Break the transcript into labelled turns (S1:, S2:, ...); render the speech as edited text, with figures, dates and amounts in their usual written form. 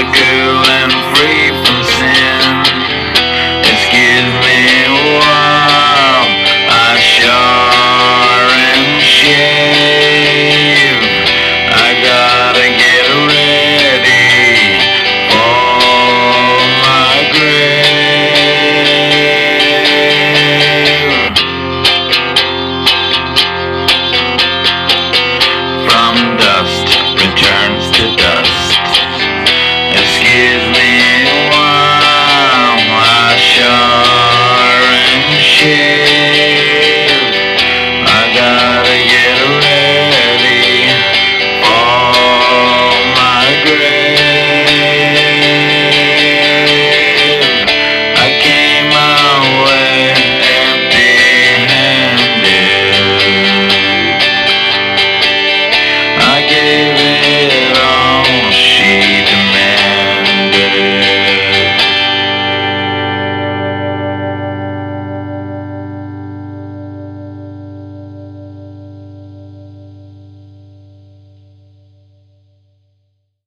S1: cool and free from sin. Excuse me while I shower and shave. I gotta get ready for my grave. From dust returns to dust. Excuse me while I shower and shave.